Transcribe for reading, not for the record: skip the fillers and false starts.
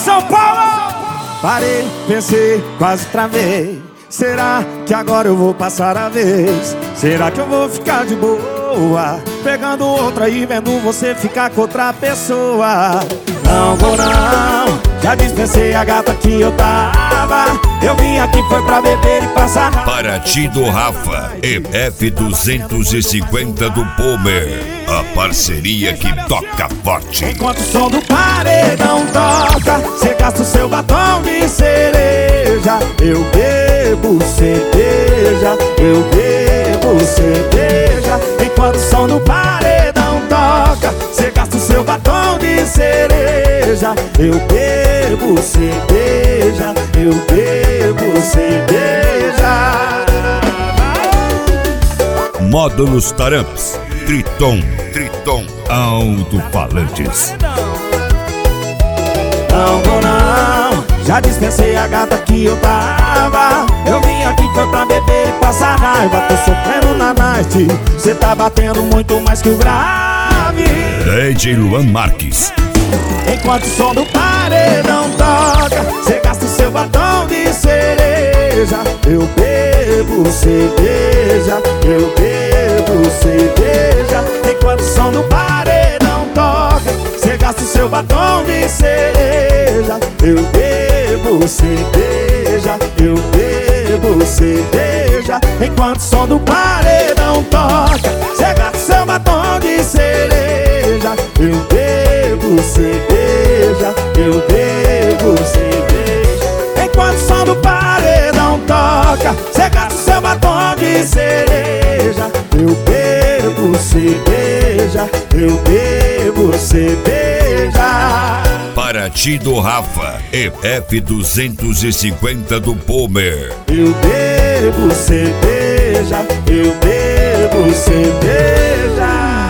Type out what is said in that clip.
São Paulo! Parei, pensei, quase travei. Será que agora eu vou passar a vez? Será que eu vou ficar de boa, pegando outra e vendo você ficar com outra pessoa? Não vou não, já dispensei a gata que eu tava. Eu vim aqui foi pra beber e passar. Paraty do Rafa e F250 do Palmer, a parceria que toca forte. Enquanto o som do paredão toca, cê gasta o seu batom de cereja. Eu bebo cerveja, eu bebo cerveja. Enquanto o som do paredão toca, cê gasta o seu batom de cereja. Eu bebo cerveja, eu bebo cerveja. Módulos Taramps, Triton Alto-Falantes. Não vou não, já dispensei a gata que eu tava. Eu vim aqui foi pra beber e passar raiva. Tô sofrendo na night, cê tá batendo muito mais que o grave. DJ Luan Marques. Enquanto o som do paredão toca, cê gasta o seu batom de cereja. Eu bebo cerveja, eu bebo cerveja. Enquanto o som do paredão toca, cê gasta o seu batom de cereja. Eu bebo cerveja, eu bebo cerveja. Enquanto o som do paredão toca, cê gasta o seu batom de cereja. Eu bebo cerveja, eu bebo cerveja. Enquanto o som do paredão toca, cê gasta o seu batom de cereja. Eu bebo cerveja, eu bebo cerveja. Paraty do Rafa e F250 do Palmer. Eu bebo cerveja, eu bebo cerveja.